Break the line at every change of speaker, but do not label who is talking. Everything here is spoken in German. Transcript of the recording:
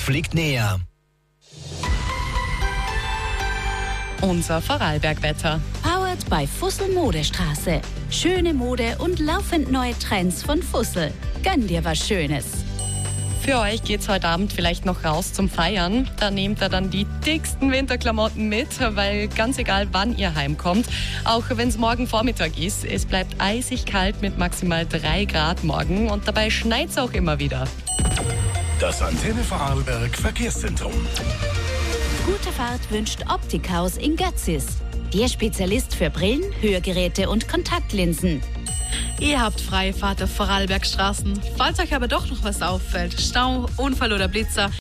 fliegt näher.
Unser Vorarlberg-Wetter.
Powered bei Fussel Modestraße. Schöne Mode und laufend neue Trends von Fussel. Gönn dir was Schönes.
Für euch geht's heute Abend vielleicht noch raus zum Feiern. Da nehmt ihr dann die dicksten Winterklamotten mit, weil ganz egal, wann ihr heimkommt, auch wenn es morgen Vormittag ist, es bleibt eisig kalt mit maximal 3 Grad morgen und dabei schneit's auch immer wieder.
Das Antenne Vorarlberg Verkehrszentrum.
Gute Fahrt wünscht Optikhaus in Götzis. Der Spezialist für Brillen, Hörgeräte und Kontaktlinsen.
Ihr habt freie Fahrt auf Vorarlbergstraßen. Falls euch aber doch noch was auffällt, Stau, Unfall oder Blitzer,